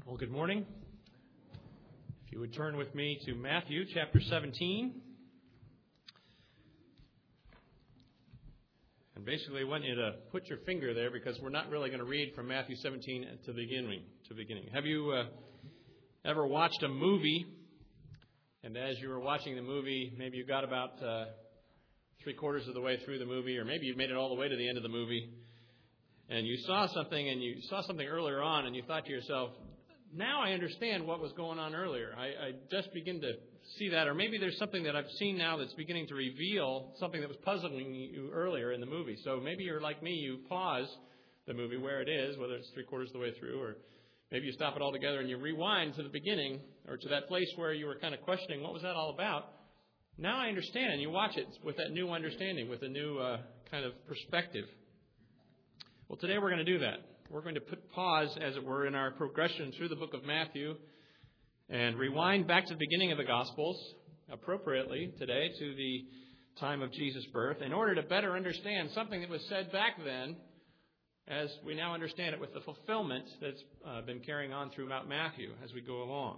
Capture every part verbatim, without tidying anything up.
Well, good morning. If you would turn with me to Matthew chapter seventeen. And basically I want you to put your finger there because we're not really going to read from Matthew seventeen to the beginning. To beginning. Have you uh, ever watched a movie, and as you were watching the movie, maybe you got about uh, three quarters of the way through the movie, or maybe you made it all the way to the end of the movie, and you saw something, and you saw something earlier on, and you thought to yourself, now I understand what was going on earlier. I, I just begin to see that. Or maybe there's something that I've seen now that's beginning to reveal something that was puzzling you earlier in the movie. So maybe you're like me. You pause the movie where it is, whether it's three quarters of the way through, or maybe you stop it all together and you rewind to the beginning or to that place where you were kind of questioning what was that all about. Now I understand. And you watch it with that new understanding, with a new uh, kind of perspective. Well, today we're going to do that. We're going to put pause, as it were, in our progression through the book of Matthew and rewind back to the beginning of the Gospels, appropriately today, to the time of Jesus' birth, in order to better understand something that was said back then, as we now understand it with the fulfillment that's uh, been carrying on throughout Matthew as we go along.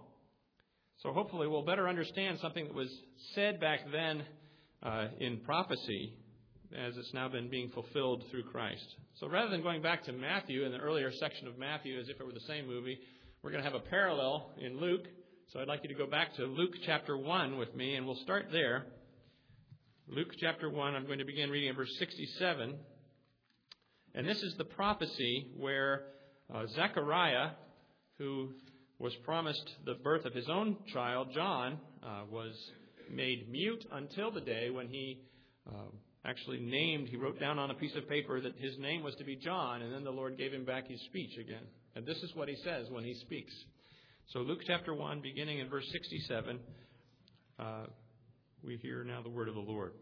So hopefully we'll better understand something that was said back then uh, in prophecy, as it's now been being fulfilled through Christ. So rather than going back to Matthew in the earlier section of Matthew as if it were the same movie, we're going to have a parallel in Luke. So I'd like you to go back to Luke chapter one with me, and we'll start there. Luke chapter one, I'm going to begin reading at verse sixty-seven. And this is the prophecy where uh, Zechariah, who was promised the birth of his own child, John, uh, was made mute until the day when he uh, actually named, he wrote down on a piece of paper that his name was to be John, and then the Lord gave him back his speech again. And this is what he says when he speaks. So Luke chapter one, beginning in verse sixty-seven, uh, we hear now the word of the Lord.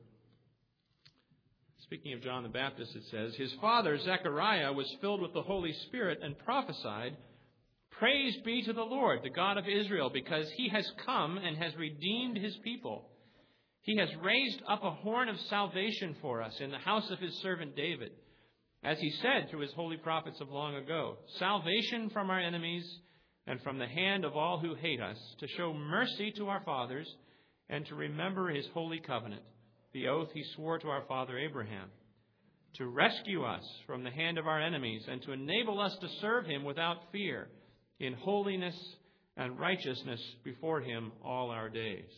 Speaking of John the Baptist, it says, "His father Zechariah was filled with the Holy Spirit and prophesied, 'Praise be to the Lord, the God of Israel, because he has come and has redeemed his people. He has raised up a horn of salvation for us in the house of his servant David, as he said through his holy prophets of long ago, salvation from our enemies and from the hand of all who hate us, to show mercy to our fathers and to remember his holy covenant, the oath he swore to our father Abraham, to rescue us from the hand of our enemies and to enable us to serve him without fear, in holiness and righteousness before him all our days.'"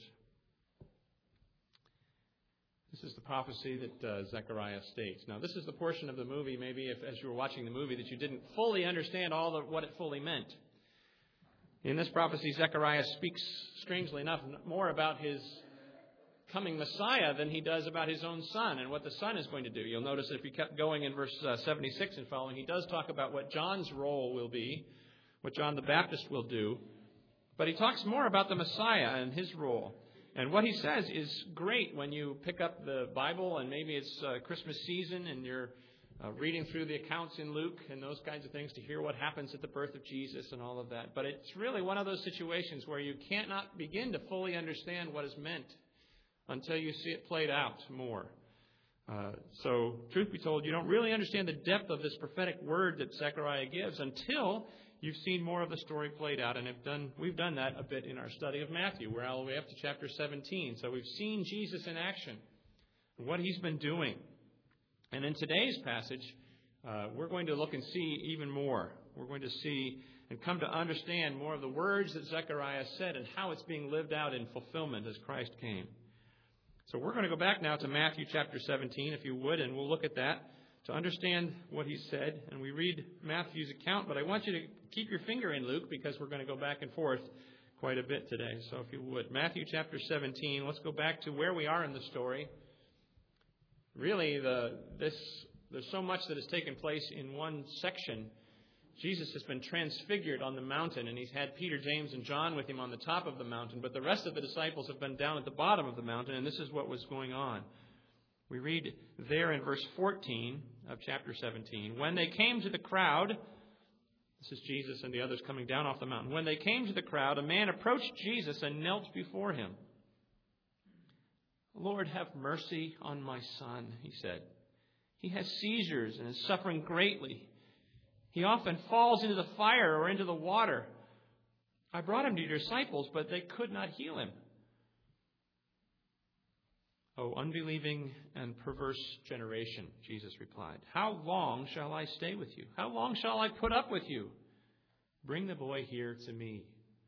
This is the prophecy that uh, Zechariah states. Now, this is the portion of the movie, maybe if, as you were watching the movie, that you didn't fully understand all of what it fully meant. In this prophecy, Zechariah speaks, strangely enough, more about his coming Messiah than he does about his own son and what the son is going to do. You'll notice if you kept going in verse uh, seventy-six and following, he does talk about what John's role will be, what John the Baptist will do. But he talks more about the Messiah and his role. And what he says is great when you pick up the Bible and maybe it's uh, Christmas season and you're uh, reading through the accounts in Luke and those kinds of things to hear what happens at the birth of Jesus and all of that. But it's really one of those situations where you cannot begin to fully understand what is meant until you see it played out more. Uh, so, truth be told, you don't really understand the depth of this prophetic word that Zechariah gives until you've seen more of the story played out, and have done, we've done that a bit in our study of Matthew. We're all the way up to chapter seventeen. So we've seen Jesus in action and what he's been doing. And in today's passage, uh, we're going to look and see even more. We're going to see and come to understand more of the words that Zechariah said and how it's being lived out in fulfillment as Christ came. So we're going to go back now to Matthew chapter seventeen, if you would, and we'll look at that to understand what he said. And we read Matthew's account, but I want you to keep your finger in Luke because we're going to go back and forth quite a bit today. So if you would, Matthew chapter seventeen, let's go back to where we are in the story. Really, the this there's so much that has taken place in one section. Jesus has been transfigured on the mountain, and he's had Peter, James, and John with him on the top of the mountain, but the rest of the disciples have been down at the bottom of the mountain, and this is what was going on. We read there in verse fourteen of chapter seventeen, "When they came to the crowd," this is Jesus and the others coming down off the mountain. "When they came to the crowd, a man approached Jesus and knelt before him. 'Lord, have mercy on my son,' he said. 'He has seizures and is suffering greatly. He often falls into the fire or into the water. I brought him to your disciples, but they could not heal him." "O unbelieving and perverse generation," Jesus replied, "how long shall I stay with you? How long shall I put up with you? Bring the boy here to me."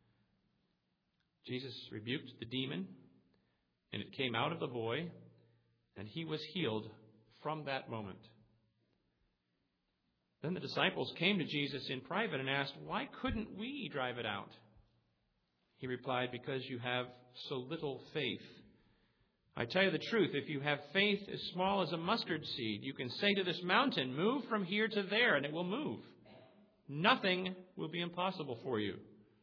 Jesus rebuked the demon, and it came out of the boy, and he was healed from that moment. Then the disciples came to Jesus in private and asked, "Why couldn't we drive it out?" He replied, "Because you have so little faith. I tell you the truth, if you have faith as small as a mustard seed, you can say to this mountain, 'Move from here to there,' and it will move. Nothing will be impossible for you."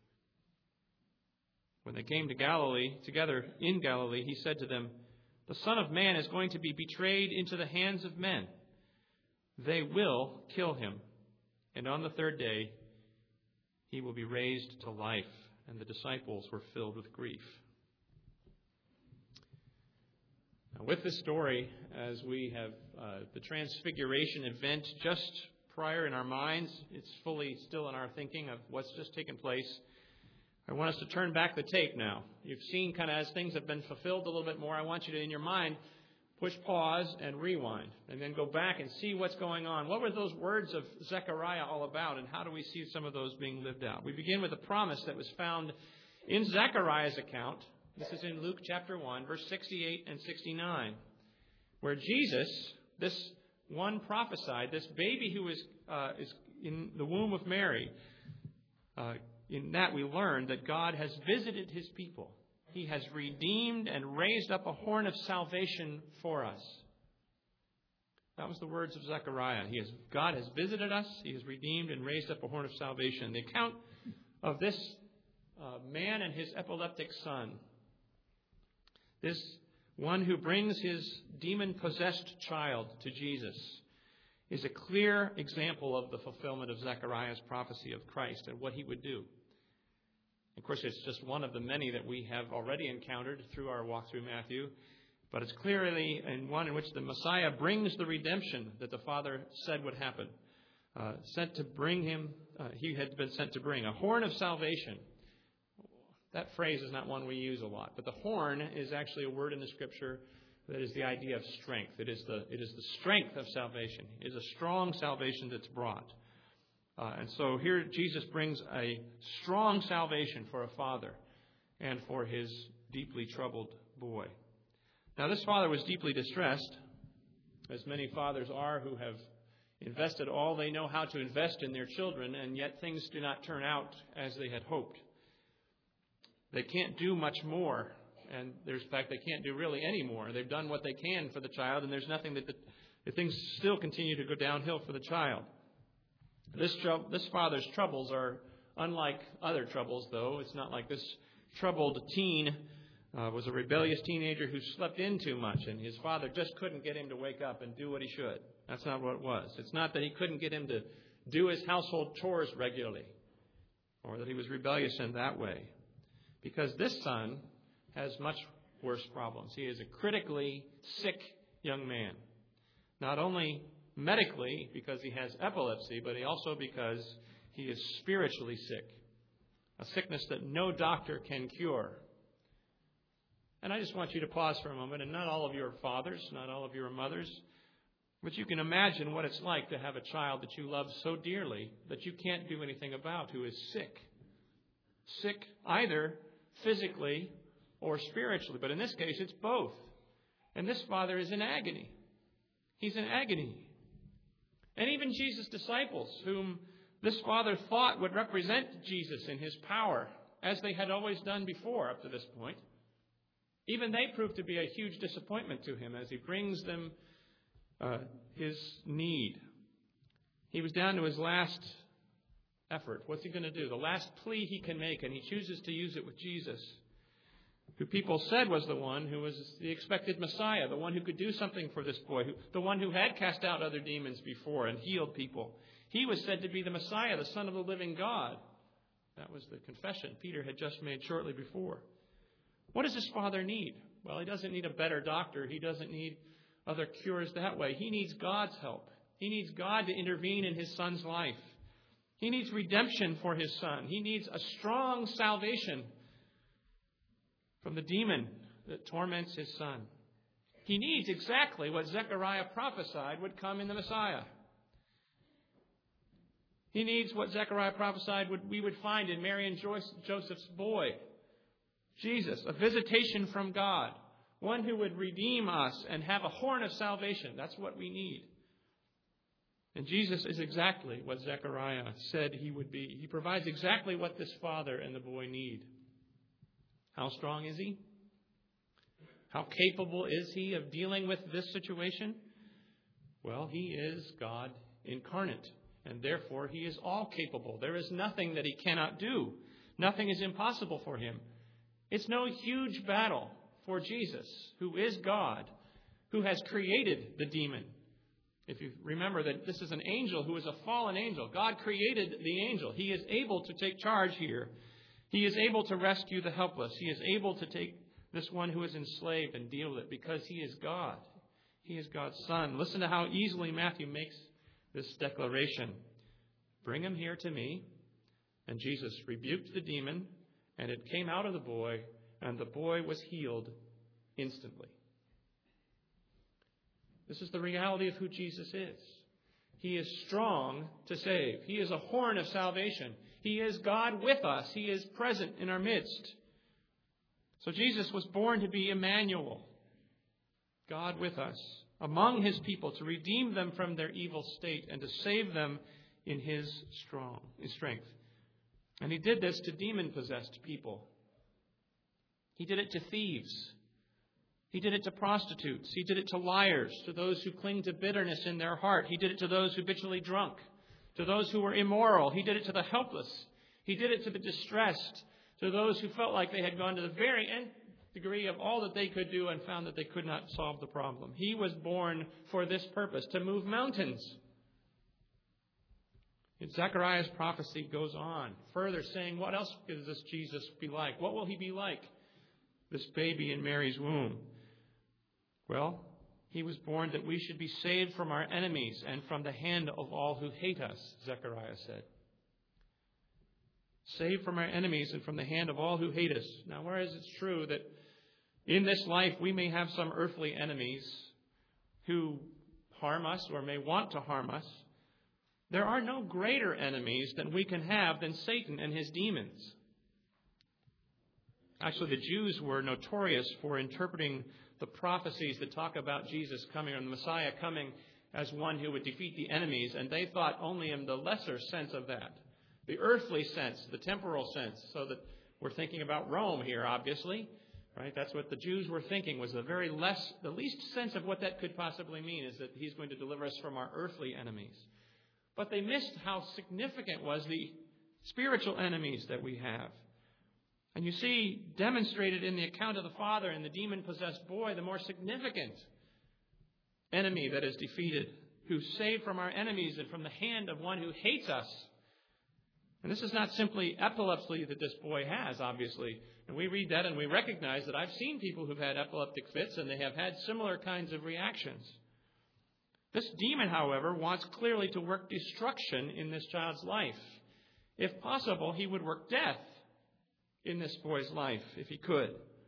When they came to Galilee, together in Galilee, he said to them, "The Son of Man is going to be betrayed into the hands of men. They will kill him, and on the third day he will be raised to life." And the disciples were filled with grief. Now, with this story, as we have uh, the Transfiguration event just prior in our minds, it's fully still in our thinking of what's just taken place. I want us to turn back the tape now. You've seen kind of as things have been fulfilled a little bit more, I want you to, in your mind, push pause and rewind, and then go back and see what's going on. What were those words of Zechariah all about, and how do we see some of those being lived out? We begin with a promise that was found in Zechariah's account. This is in Luke chapter one, verse sixty-eight and sixty-nine, where Jesus, this one prophesied, this baby who is, uh, is in the womb of Mary, uh, in that we learn that God has visited his people. He has redeemed and raised up a horn of salvation for us. That was the words of Zechariah. He has, God has visited us. He has redeemed and raised up a horn of salvation. The account of this uh, man and his epileptic son, this one who brings his demon-possessed child to Jesus, is a clear example of the fulfillment of Zechariah's prophecy of Christ and what he would do. Of course, it's just one of the many that we have already encountered through our walk through Matthew, but it's clearly in one in which the Messiah brings the redemption that the Father said would happen. Uh, sent to bring him, uh, he had been sent to bring a horn of salvation. That phrase is not one we use a lot, but the horn is actually a word in the Scripture that is the idea of strength. It is the, it is the strength of salvation. It is a strong salvation that's brought. Uh, and so here Jesus brings a strong salvation for a father and for his deeply troubled boy. Now, this father was deeply distressed, as many fathers are who have invested all they know how to invest in their children, and yet things do not turn out as they had hoped. They can't do much more, and there's in fact they can't do really any more. They've done what they can for the child, and there's nothing that the, the things still continue to go downhill for the child. This, this father's troubles are unlike other troubles, though. It's not like this troubled teen uh, was a rebellious teenager who slept in too much, and his father just couldn't get him to wake up and do what he should. That's not what it was. It's not that he couldn't get him to do his household chores regularly, or that he was rebellious in that way. Because this son has much worse problems. He is a critically sick young man. Not only medically, because he has epilepsy, but he also because he is spiritually sick. A sickness that no doctor can cure. And I just want you to pause for a moment, and not all of you are fathers, not all of you are mothers, but you can imagine what it's like to have a child that you love so dearly that you can't do anything about, who is sick. Sick either physically or spiritually, but in this case it's both. And this father is in agony. He's in agony. And even Jesus' disciples, whom this father thought would represent Jesus in his power, as they had always done before up to this point, even they proved to be a huge disappointment to him as he brings them uh, his need. He was down to his last effort. What's he going to do? The last plea he can make, and he chooses to use it with Jesus, who people said was the one who was the expected Messiah, the one who could do something for this boy, who, the one who had cast out other demons before and healed people. He was said to be the Messiah, the Son of the living God. That was the confession Peter had just made shortly before. What does his father need? Well, he doesn't need a better doctor. He doesn't need other cures that way. He needs God's help. He needs God to intervene in his son's life. He needs redemption for his son. He needs a strong salvation from the demon that torments his son. He needs exactly what Zechariah prophesied would come in the Messiah. He needs what Zechariah prophesied would, we would find in Mary and Joseph's boy, Jesus, a visitation from God, one who would redeem us and have a horn of salvation. That's what we need. And Jesus is exactly what Zechariah said he would be. He provides exactly what this father and the boy need. How strong is he? How capable is he of dealing with this situation? Well, he is God incarnate, and therefore he is all capable. There is nothing that he cannot do. Nothing is impossible for him. It's no huge battle for Jesus, who is God, who has created the demon. If you remember that this is an angel who is a fallen angel. God created the angel. He is able to take charge here. He is able to rescue the helpless. He is able to take this one who is enslaved and deal with it because he is God. He is God's son. Listen to how easily Matthew makes this declaration. Bring him here to me. And Jesus rebuked the demon, and it came out of the boy, and the boy was healed instantly. This is the reality of who Jesus is. He is strong to save. He is a horn of salvation. He is God with us. He is present in our midst. So Jesus was born to be Emmanuel, God with us, among his people, to redeem them from their evil state and to save them in his strong his strength. And he did this to demon-possessed people. He did it to thieves. He did it to prostitutes. He did it to liars, to those who cling to bitterness in their heart. He did it to those who habitually drunk, to those who were immoral. He did it to the helpless. He did it to the distressed, to those who felt like they had gone to the very nth degree of all that they could do and found that they could not solve the problem. He was born for this purpose, to move mountains. And Zechariah's prophecy goes on, further saying, what else does this Jesus be like? What will he be like, this baby in Mary's womb? Well, he was born that we should be saved from our enemies and from the hand of all who hate us, Zechariah said. Saved from our enemies and from the hand of all who hate us. Now, whereas it's true that in this life we may have some earthly enemies who harm us or may want to harm us, there are no greater enemies than we can have than Satan and his demons. Actually, the Jews were notorious for interpreting the prophecies that talk about Jesus coming, or the Messiah coming, as one who would defeat the enemies, and they thought only in the lesser sense of that, the earthly sense, the temporal sense, so that we're thinking about Rome here, obviously, right? That's what the Jews were thinking, was the very less, the least sense of what that could possibly mean, is that he's going to deliver us from our earthly enemies. But they missed how significant was the spiritual enemies that we have. And you see, demonstrated in the account of the father and the demon-possessed boy, the more significant enemy that is defeated, who's saved from our enemies and from the hand of one who hates us. And this is not simply epilepsy that this boy has, obviously. And we read that and we recognize that I've seen people who've had epileptic fits and they have had similar kinds of reactions. This demon, however, wants clearly to work destruction in this child's life. If possible, he would work death in this boy's life, if he could.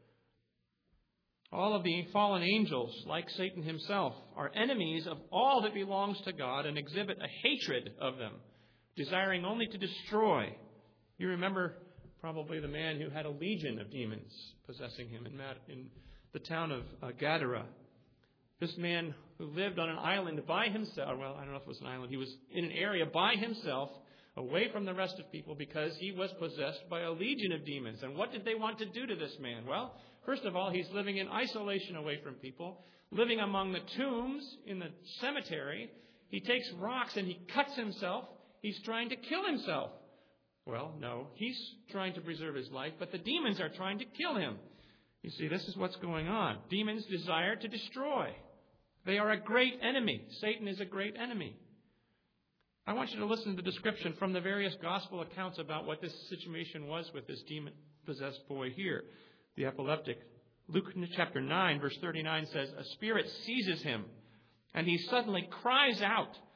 All of the fallen angels, like Satan himself, are enemies of all that belongs to God and exhibit a hatred of them, desiring only to destroy. You remember probably the man who had a legion of demons possessing him in the town of Gadara. This man who lived on an island by himself, well, I don't know if it was an island, he was in an area by himself, away from the rest of people, because he was possessed by a legion of demons. And what did they want to do to this man? Well, first of all, he's living in isolation away from people, living among the tombs in the cemetery. He takes rocks and he cuts himself. He's trying to kill himself. Well, no, he's trying to preserve his life, but the demons are trying to kill him. You see, this is what's going on. Demons desire to destroy. They are a great enemy. Satan is a great enemy. I want you to listen to the description from the various gospel accounts about what this situation was with this demon-possessed boy here, the epileptic. Luke chapter nine, verse thirty-nine says, a spirit seizes him, and he suddenly cries out,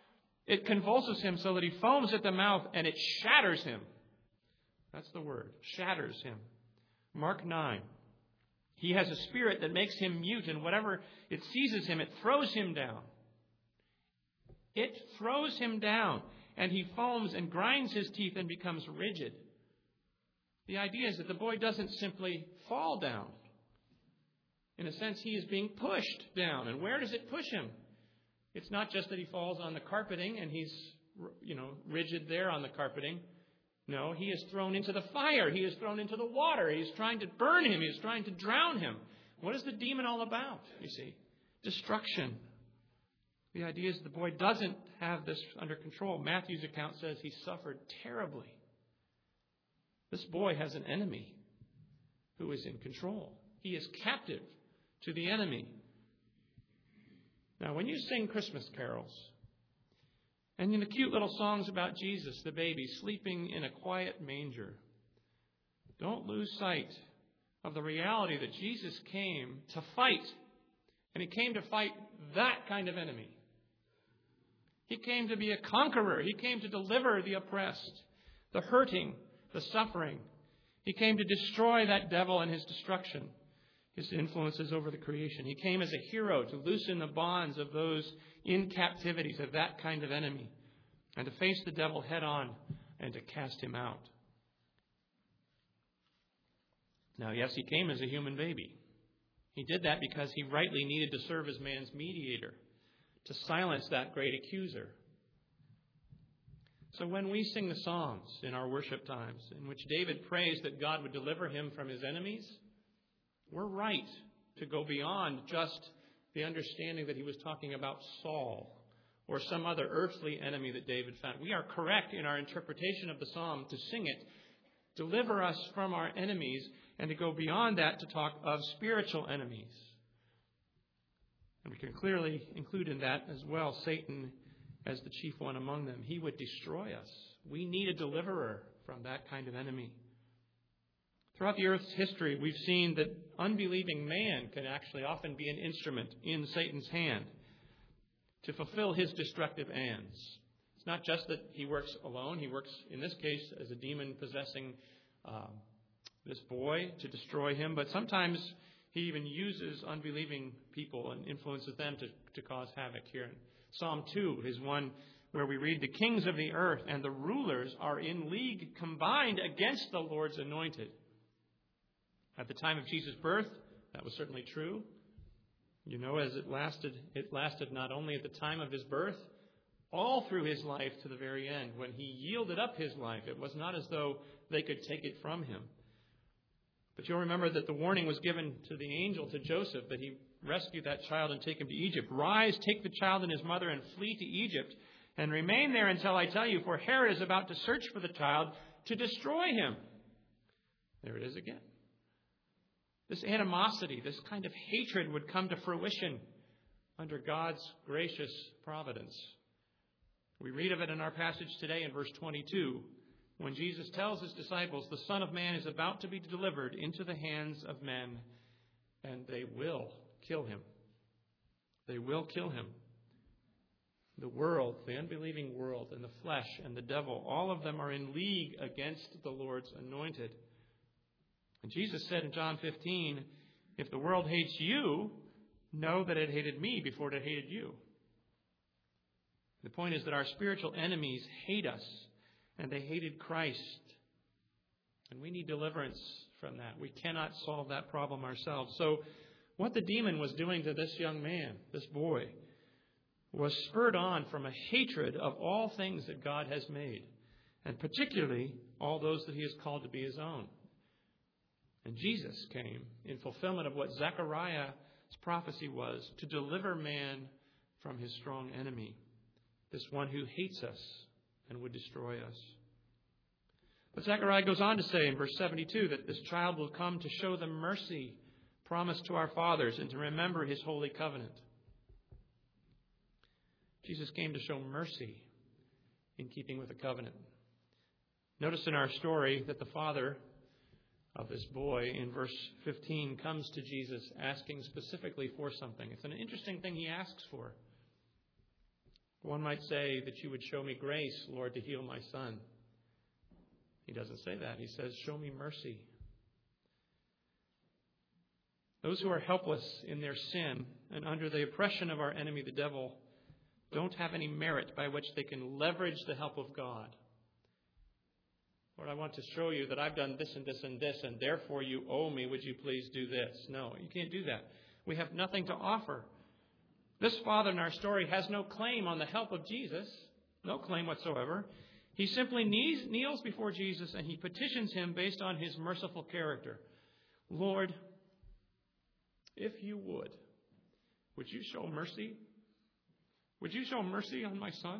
It convulses him so that he foams at the mouth, and it shatters him. That's the word, shatters him. Mark nine. He has a spirit that makes him mute, and whatever it seizes him, it throws him down. It throws him down, and he foams and grinds his teeth and becomes rigid. The idea is that the boy doesn't simply fall down. In a sense, he is being pushed down. And where does it push him? It's not just that he falls on the carpeting and he's, you know, rigid there on the carpeting. No, he is thrown into the fire. He is thrown into the water. He is trying to burn him. He is trying to drown him. What is the demon all about, you see? Destruction. The idea is the boy doesn't have this under control. Matthew's account says he suffered terribly. This boy has an enemy who is in control. He is captive to the enemy. Now, when you sing Christmas carols, and in the cute little songs about Jesus, the baby, sleeping in a quiet manger, don't lose sight of the reality that Jesus came to fight. And he came to fight that kind of enemy. He came to be a conqueror. He came to deliver the oppressed, the hurting, the suffering. He came to destroy that devil and his destruction, his influences over the creation. He came as a hero to loosen the bonds of those in captivities of that kind of enemy, and to face the devil head on and to cast him out. Now, yes, he came as a human baby. He did that because he rightly needed to serve as man's mediator, to silence that great accuser. So when we sing the Psalms in our worship times, in which David prays that God would deliver him from his enemies, we're right to go beyond just the understanding that he was talking about Saul or some other earthly enemy that David found. We are correct in our interpretation of the psalm to sing it, deliver us from our enemies, and to go beyond that to talk of spiritual enemies. And we can clearly include in that as well Satan as the chief one among them. He would destroy us. We need a deliverer from that kind of enemy. Throughout the earth's history, we've seen that unbelieving man can actually often be an instrument in Satan's hand to fulfill his destructive ends. It's not just that he works alone. He works, in this case, as a demon possessing um, this boy to destroy him. But sometimes he even uses unbelieving people and influences them to, to cause havoc here. Psalm two is one where we read, "The kings of the earth and the rulers are in league combined against the Lord's anointed." At the time of Jesus' birth, that was certainly true. You know, as it lasted, it lasted not only at the time of his birth, all through his life to the very end. When he yielded up his life, it was not as though they could take it from him. But you'll remember that the warning was given to the angel, to Joseph, that he rescue that child and take him to Egypt. "Rise, take the child and his mother and flee to Egypt, and remain there until I tell you, for Herod is about to search for the child to destroy him." There it is again. This animosity, this kind of hatred would come to fruition under God's gracious providence. We read of it in our passage today in verse twenty-two, when Jesus tells his disciples, "The Son of Man is about to be delivered into the hands of men, and they will kill him." They will kill him. The world, the unbelieving world, and the flesh and the devil, all of them are in league against the Lord's anointed. And Jesus said in John fifteen, "If the world hates you, know that it hated me before it hated you." The point is that our spiritual enemies hate us, and they hated Christ. And we need deliverance from that. We cannot solve that problem ourselves. So what the demon was doing to this young man, this boy, was spurred on from a hatred of all things that God has made, and particularly all those that he has called to be his own. And Jesus came in fulfillment of what Zechariah's prophecy was, to deliver man from his strong enemy, this one who hates us and would destroy us. But Zechariah goes on to say in verse seventy-two that this child will come to show the mercy promised to our fathers and to remember his holy covenant. Jesus came to show mercy in keeping with the covenant. Notice in our story that the father of this boy in verse fifteen comes to Jesus asking specifically for something. It's an interesting thing he asks for. One might say that you would show me grace, Lord, to heal my son. He doesn't say that. He says, show me mercy. Those who are helpless in their sin and under the oppression of our enemy, the devil, don't have any merit by which they can leverage the help of God. Lord, I want to show you that I've done this and this and this, and therefore you owe me. Would you please do this? No, you can't do that. We have nothing to offer. This father in our story has no claim on the help of Jesus, no claim whatsoever. He simply knees, kneels before Jesus and he petitions him based on his merciful character. Lord, if you would, would you show mercy? Would you show mercy on my son?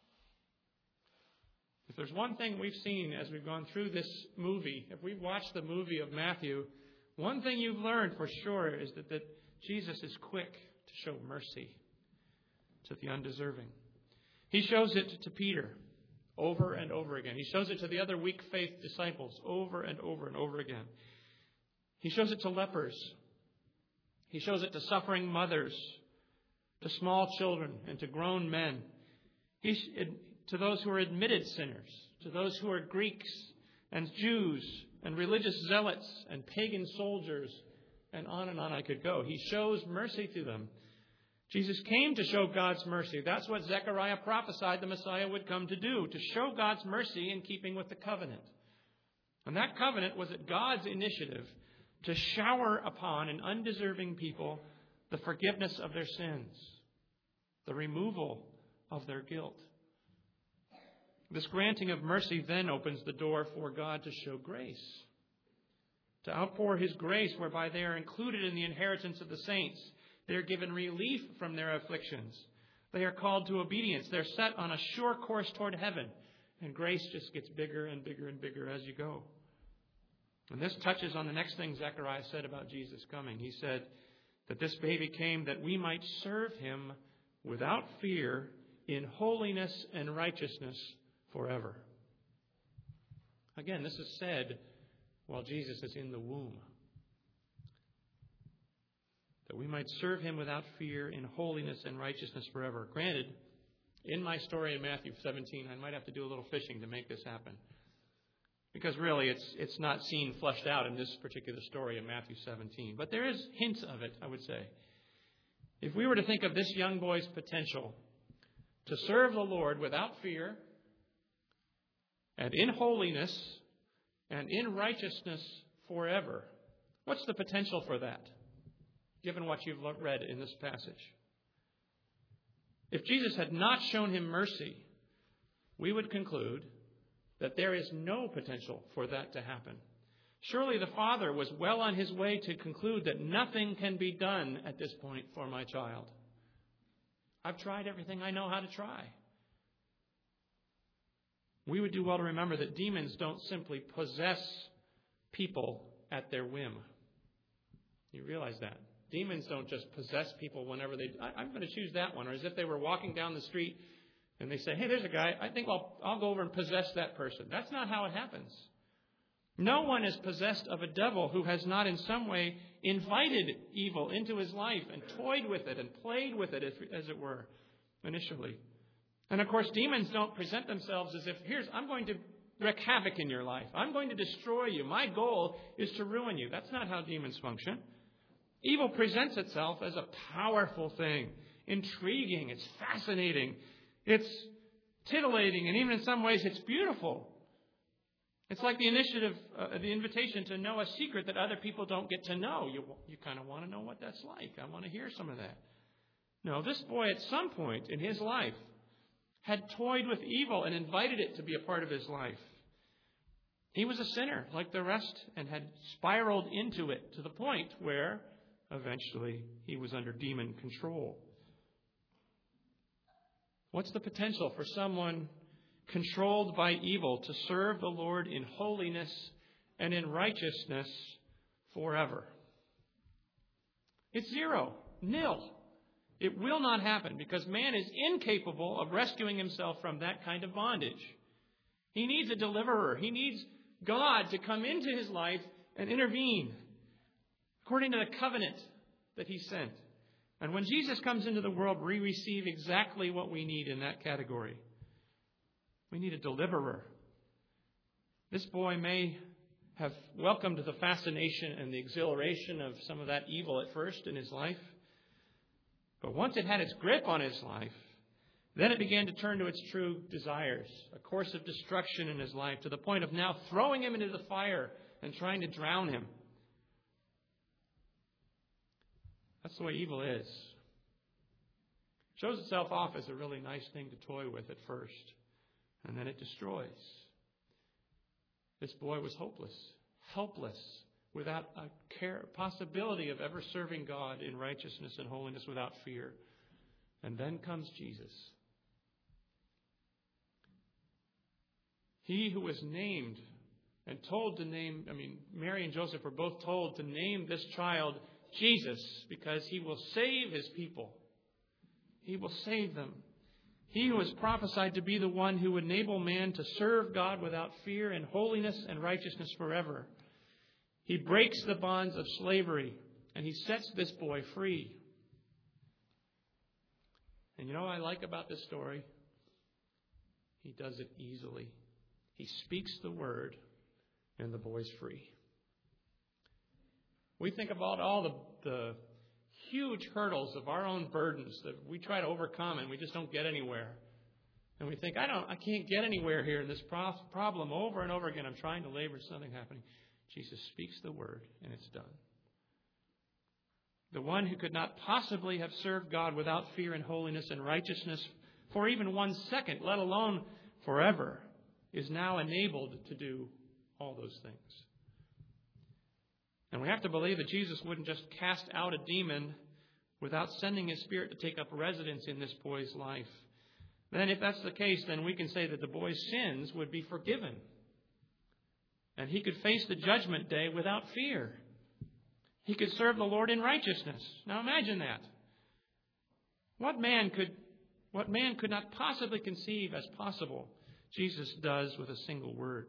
If there's one thing we've seen as we've gone through this movie, if we've watched the movie of Matthew, one thing you've learned for sure is that, that Jesus is quick to show mercy to the undeserving. He shows it to Peter over and over again. He shows it to the other weak faith disciples over and over and over again. He shows it to lepers. He shows it to suffering mothers, to small children, and to grown men. He, to those who are admitted sinners, to those who are Greeks and Jews and religious zealots and pagan soldiers, and on and on I could go. He shows mercy to them. Jesus came to show God's mercy. That's what Zechariah prophesied the Messiah would come to do, to show God's mercy in keeping with the covenant. And that covenant was at God's initiative to shower upon an undeserving people the forgiveness of their sins, the removal of their guilt. This granting of mercy then opens the door for God to show grace, to outpour His grace whereby they are included in the inheritance of the saints. They are given relief from their afflictions. They are called to obedience. They're set on a sure course toward heaven. And grace just gets bigger and bigger and bigger as you go. And this touches on the next thing Zechariah said about Jesus coming. He said that this baby came that we might serve Him without fear in holiness and righteousness forever. Again, this is said while Jesus is in the womb. That we might serve Him without fear in holiness and righteousness forever. Granted, in my story in Matthew seventeen, I might have to do a little fishing to make this happen. Because really, it's it's not seen fleshed out in this particular story in Matthew seventeen. But there is hints of it, I would say. If we were to think of this young boy's potential to serve the Lord without fear and in holiness and in righteousness forever, what's the potential for that, given what you've read in this passage? If Jesus had not shown him mercy, we would conclude that there is no potential for that to happen. Surely the father was well on his way to conclude that nothing can be done at this point for my child. I've tried everything I know how to try. We would do well to remember that demons don't simply possess people at their whim. You realize that. Demons don't just possess people whenever they... I, I'm going to choose that one. Or as if they were walking down the street and they say, hey, there's a guy. I think I'll, I'll go over and possess that person. That's not how it happens. No one is possessed of a devil who has not in some way invited evil into his life and toyed with it and played with it, as it were, initially. And of course, demons don't present themselves as if, here's, I'm going to wreak havoc in your life. I'm going to destroy you. My goal is to ruin you. That's not how demons function. Evil presents itself as a powerful thing, intriguing, it's fascinating, it's titillating, and even in some ways it's beautiful. It's like the initiative, uh, the invitation to know a secret that other people don't get to know. You, you kind of want to know what that's like. I want to hear some of that. No, this boy at some point in his life had toyed with evil and invited it to be a part of his life. He was a sinner like the rest and had spiraled into it to the point where eventually he was under demon control. What's the potential for someone controlled by evil to serve the Lord in holiness and in righteousness forever? It's zero, nil. It will not happen because man is incapable of rescuing himself from that kind of bondage. He needs a deliverer. He needs God to come into his life and intervene according to the covenant that He sent. And when Jesus comes into the world, we receive exactly what we need in that category. We need a deliverer. This boy may have welcomed the fascination and the exhilaration of some of that evil at first in his life. But once it had its grip on his life, then it began to turn to its true desires, a course of destruction in his life, to the point of now throwing him into the fire and trying to drown him. That's the way evil is. It shows itself off as a really nice thing to toy with at first, and then it destroys. This boy was hopeless, helpless, without a care, possibility of ever serving God in righteousness and holiness without fear. And then comes Jesus. He who was named and told to name, I mean, Mary and Joseph were both told to name this child Jesus because he will save his people. He will save them. He who was prophesied to be the one who would enable man to serve God without fear and holiness and righteousness forever. He breaks the bonds of slavery and he sets this boy free. And you know what I like about this story? He does it easily. He speaks the word and the boy's free. We think about all the, the huge hurdles of our own burdens that we try to overcome and we just don't get anywhere. And we think, I don't, I can't get anywhere here in this pro- problem over and over again. I'm trying to labor, something happening. Jesus speaks the word and it's done. The one who could not possibly have served God without fear and holiness and righteousness for even one second, let alone forever, is now enabled to do all those things. And we have to believe that Jesus wouldn't just cast out a demon without sending his Spirit to take up residence in this boy's life. Then if that's the case, then we can say that the boy's sins would be forgiven. And he could face the judgment day without fear. He could serve the Lord in righteousness. Now imagine that. What man could, what man could not possibly conceive as possible, Jesus does with a single word.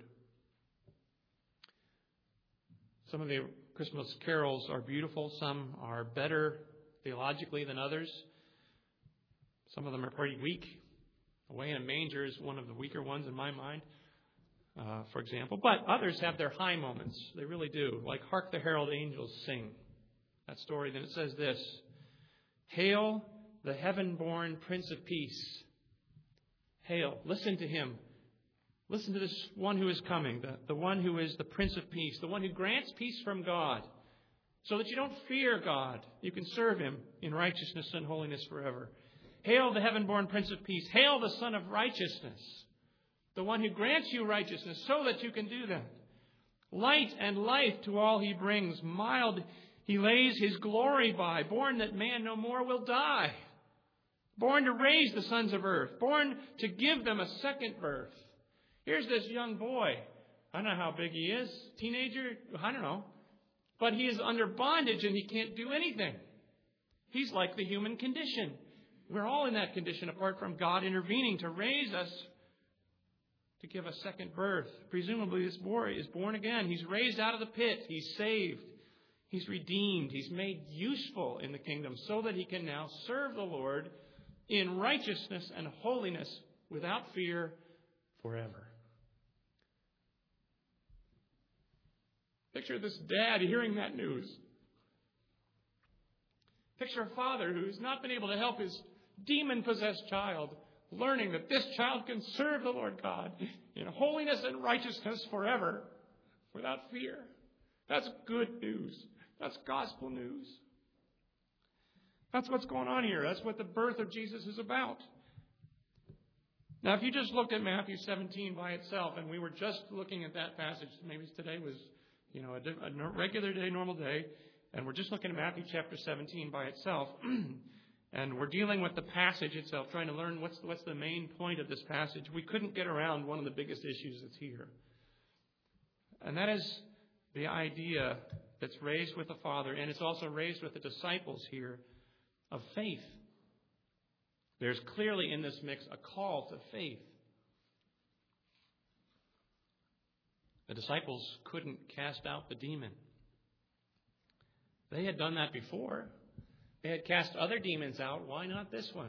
Some of the Christmas carols are beautiful. Some are better theologically than others. Some of them are pretty weak. Away in a Manger is one of the weaker ones in my mind, uh, for example. But others have their high moments. They really do. Like Hark the Herald Angels Sing. That story. Then it says this. Hail the heaven-born Prince of Peace. Hail. Listen to him. Listen to this one who is coming. The, the one who is the Prince of Peace. The one who grants peace from God. So that you don't fear God. You can serve him in righteousness and holiness forever. Hail the heaven-born Prince of Peace. Hail the Son of Righteousness. The one who grants you righteousness so that you can do that. Light and life to all he brings. Mild he lays his glory by. Born that man no more will die. Born to raise the sons of earth. Born to give them a second birth. Here's this young boy. I don't know how big he is. Teenager? I don't know. But he is under bondage and he can't do anything. He's like the human condition. We're all in that condition apart from God intervening to raise us, to give a second birth. Presumably this boy is born again. He's raised out of the pit. He's saved. He's redeemed. He's made useful in the kingdom so that he can now serve the Lord in righteousness and holiness without fear forever. Picture this dad hearing that news. Picture a father who's not been able to help his demon-possessed child, learning that this child can serve the Lord God in holiness and righteousness forever without fear. That's good news. That's gospel news. That's what's going on here. That's what the birth of Jesus is about. Now, if you just looked at Matthew seventeen by itself, and we were just looking at that passage, maybe today was, you know, a, a regular day, normal day, and we're just looking at Matthew chapter seventeen by itself, and we're dealing with the passage itself, trying to learn what's, what's the main point of this passage, we couldn't get around one of the biggest issues that's here. And that is the idea that's raised with the Father, and it's also raised with the disciples here, of faith. There's clearly in this mix a call to faith. The disciples couldn't cast out the demon. They had done that before. They had cast other demons out. Why not this one?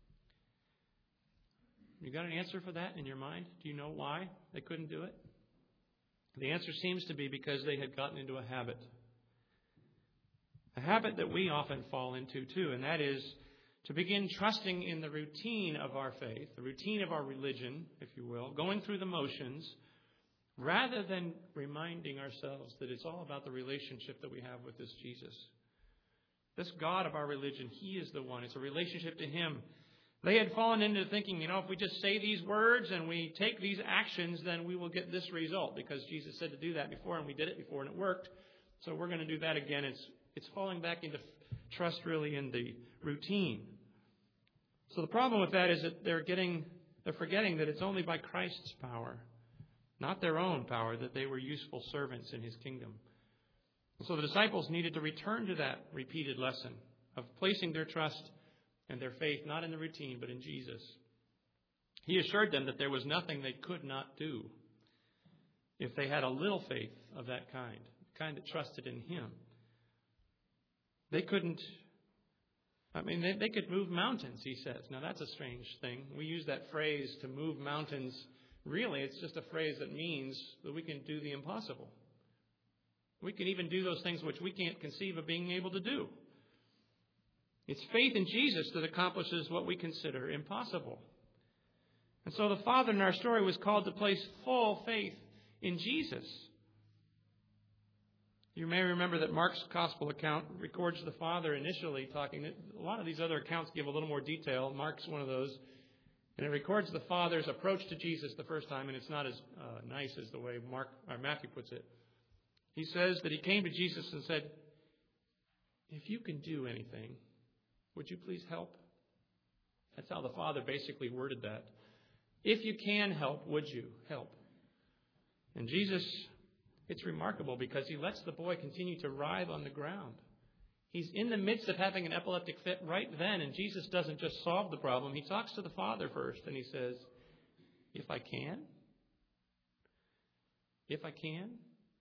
You got an answer for that in your mind? Do you know why they couldn't do it? The answer seems to be because they had gotten into a habit. A habit that we often fall into too, and that is to begin trusting in the routine of our faith, the routine of our religion, if you will, going through the motions, rather than reminding ourselves that it's all about the relationship that we have with this Jesus. This God of our religion, He is the one. It's a relationship to Him. They had fallen into thinking, you know, if we just say these words and we take these actions, then we will get this result, because Jesus said to do that before, and we did it before, and it worked. So we're going to do that again. It's it's falling back into trust really in the routine. So the problem with that is that they're getting they're forgetting that it's only by Christ's power, not their own power, that they were useful servants in His kingdom. And so the disciples needed to return to that repeated lesson of placing their trust and their faith not in the routine, but in Jesus. He assured them that there was nothing they could not do if they had a little faith of that kind, the kind that trusted in Him. They couldn't, I mean, they, they could move mountains, He says. Now, that's a strange thing. We use that phrase to move mountains. Really, it's just a phrase that means that we can do the impossible. We can even do those things which we can't conceive of being able to do. It's faith in Jesus that accomplishes what we consider impossible. And so the Father in our story was called to place full faith in Jesus. You may remember that Mark's Gospel account records the Father initially talking. A lot of these other accounts give a little more detail. Mark's one of those. And it records the Father's approach to Jesus the first time, and it's not as uh, nice as the way Mark or Matthew puts it. He says that He came to Jesus and said, "If you can do anything, would you please help?" That's how the Father basically worded that. If you can help, would you help? And Jesus, it's remarkable because He lets the boy continue to writhe on the ground. He's in the midst of having an epileptic fit right then, and Jesus doesn't just solve the problem. He talks to the Father first, and He says, "If I can? If I can?"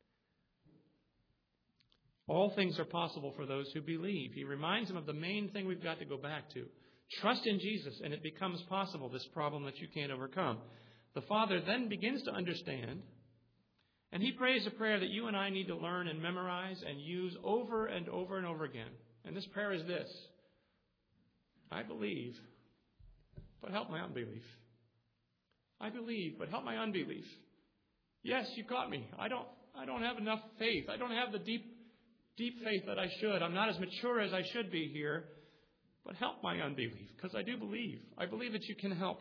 All things are possible for those who believe. He reminds them of the main thing we've got to go back to. Trust in Jesus, and it becomes possible, this problem that you can't overcome. The Father then begins to understand, and He prays a prayer that you and I need to learn and memorize and use over and over and over again. And this prayer is this: I believe, but help my unbelief. I believe, but help my unbelief. Yes, you caught me. I don't, I don't have enough faith. I don't have the deep Deep faith that I should. I'm not as mature as I should be here. But help my unbelief, because I do believe. I believe that you can help.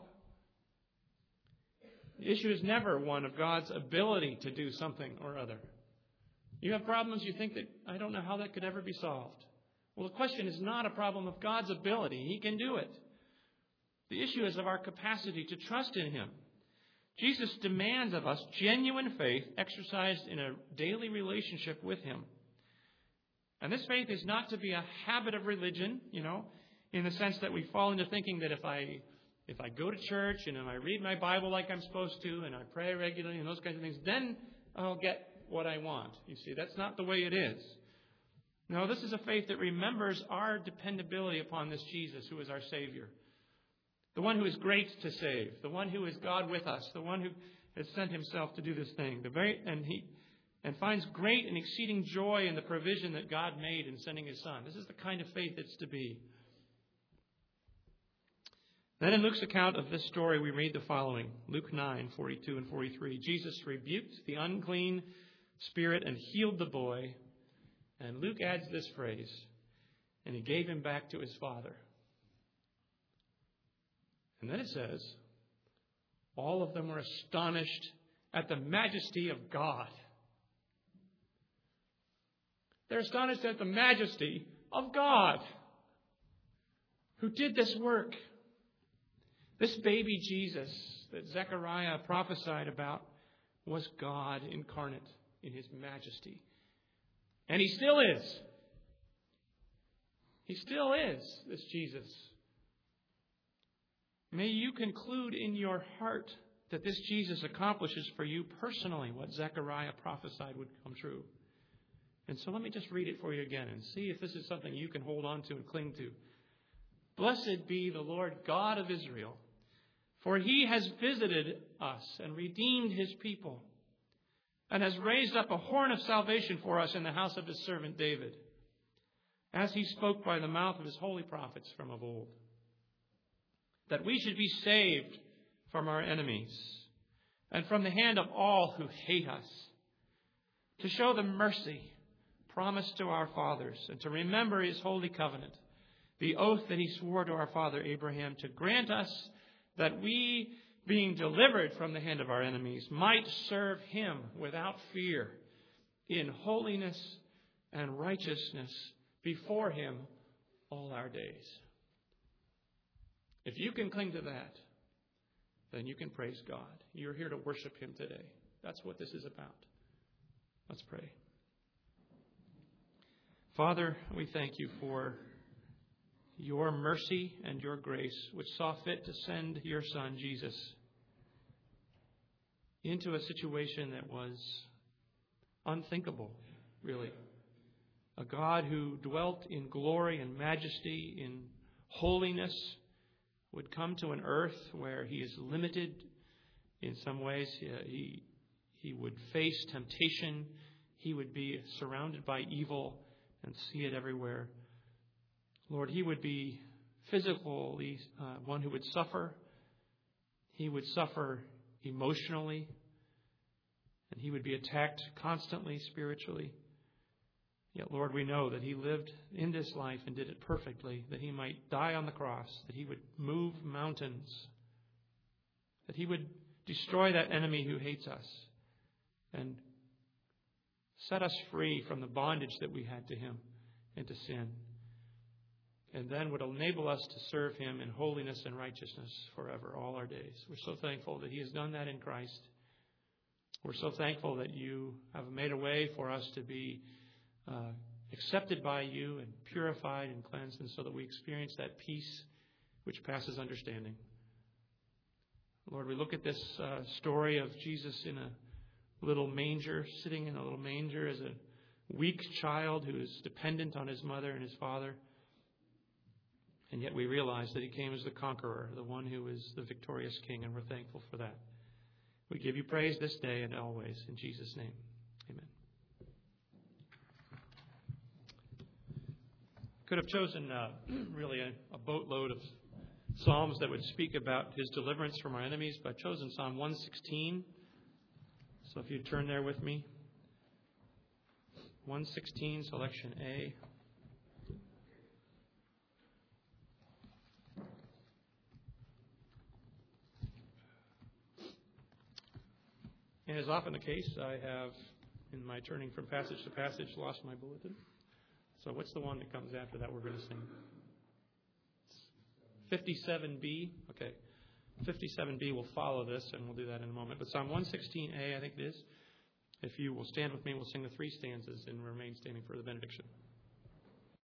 The issue is never one of God's ability to do something or other. You have problems, you think that, I don't know how that could ever be solved. Well, the question is not a problem of God's ability. He can do it. The issue is of our capacity to trust in Him. Jesus demands of us genuine faith exercised in a daily relationship with Him. And this faith is not to be a habit of religion, you know, in the sense that we fall into thinking that if I if I go to church and if I read my Bible like I'm supposed to and I pray regularly and those kinds of things, then I'll get what I want. You see, that's not the way it is. No, this is a faith that remembers our dependability upon this Jesus who is our Savior. The one who is great to save. The one who is God with us. The one who has sent Himself to do this thing. The very and He and finds great and exceeding joy in the provision that God made in sending His Son. This is the kind of faith it's to be. Then in Luke's account of this story, we read the following. Luke nine, forty-two and forty-three. Jesus rebuked the unclean spirit and healed the boy. And Luke adds this phrase, and He gave him back to his father. And then it says, all of them were astonished at the majesty of God. They're astonished at the majesty of God who did this work. This baby Jesus that Zechariah prophesied about was God incarnate in His majesty. And He still is. He still is, this Jesus. May you conclude in your heart that this Jesus accomplishes for you personally what Zechariah prophesied would come true. And so let me just read it for you again and see if this is something you can hold on to and cling to. Blessed be the Lord God of Israel, for he has visited us and redeemed his people, and has raised up a horn of salvation for us in the house of his servant David, as he spoke by the mouth of his holy prophets from of old, that we should be saved from our enemies and from the hand of all who hate us, to show them mercy promised to our fathers, and to remember his holy covenant, the oath that he swore to our father Abraham, to grant us that we, being delivered from the hand of our enemies, might serve him without fear, in holiness and righteousness before him all our days. If you can cling to that, then you can praise God. You're here to worship him today. That's what this is about. Let's pray. Father, we thank you for your mercy and your grace, which saw fit to send your Son, Jesus, into a situation that was unthinkable, really. A God who dwelt in glory and majesty, in holiness, would come to an earth where he is limited in some ways. He, he would face temptation. He would be surrounded by evil and see it everywhere. Lord, he would be physically uh, one who would suffer. He would suffer emotionally. And he would be attacked constantly spiritually. Yet, Lord, we know that he lived in this life and did it perfectly, that he might die on the cross, that he would move mountains, that he would destroy that enemy who hates us and set us free from the bondage that we had to him and to sin, and then would enable us to serve him in holiness and righteousness forever, all our days. We're so thankful that he has done that in Christ. We're so thankful that you have made a way for us to be uh, accepted by you and purified and cleansed, and so that we experience that peace which passes understanding. Lord, we look at this uh, story of Jesus in a little manger, sitting in a little manger as a weak child who is dependent on his mother and his father. And yet we realize that he came as the conqueror, the one who is the victorious king, and we're thankful for that. We give you praise this day and always. In Jesus' name, amen. Could have chosen uh, really a, a boatload of psalms that would speak about his deliverance from our enemies, but I've chosen Psalm one sixteen. So if you turn there with me. one sixteen, selection A. And as often the case, I have, in my turning from passage to passage, lost my bulletin. So what's the one that comes after that we're going to sing? fifty-seven B. Okay. fifty-seven B will follow this, and we'll do that in a moment. But Psalm one sixteen A, I think it is. If you will stand with me, we'll sing the three stanzas and remain standing for the benediction.